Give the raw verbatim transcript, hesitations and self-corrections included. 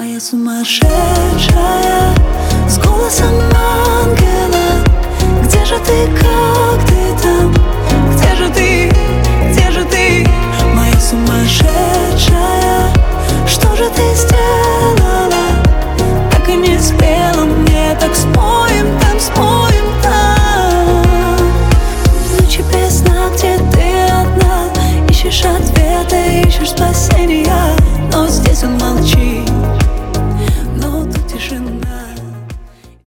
Моя сумасшедшая, с голосом ангела. Где же ты, как ты?